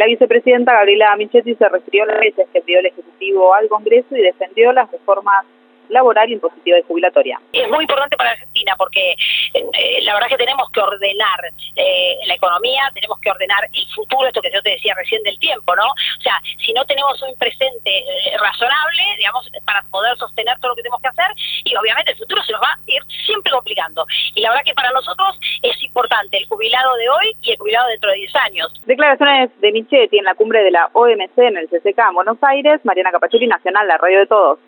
La vicepresidenta Gabriela Michetti se refirió a las veces que envió el Ejecutivo al Congreso y defendió las reformas laboral, impositiva y jubilatoria. Es muy importante para Argentina porque la verdad es que tenemos que ordenar la economía, tenemos que ordenar el futuro, esto que yo te decía recién del tiempo, ¿no? O sea, si no tenemos un presente razonable, digamos, para poder sostener todo lo que tenemos que hacer, y obviamente el futuro se nos va a ir siempre complicando. Y la verdad que para nosotros es importante el jubilado de hoy y el jubilado dentro de 10 años. Declaraciones de Michetti en la cumbre de la OMC en el CCK en Buenos Aires. Mariana Capachuri, Nacional, la radio de todos.